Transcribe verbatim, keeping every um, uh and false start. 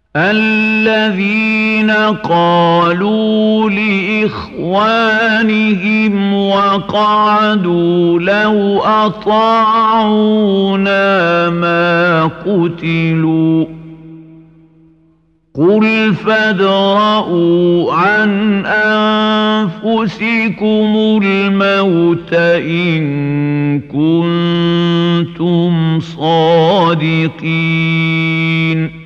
الذين قالوا لإخوانهم وقعدوا لو أطاعونا ما قتلوا قل فادرءوا عن أنفسكم الموت إن كنتم صادقين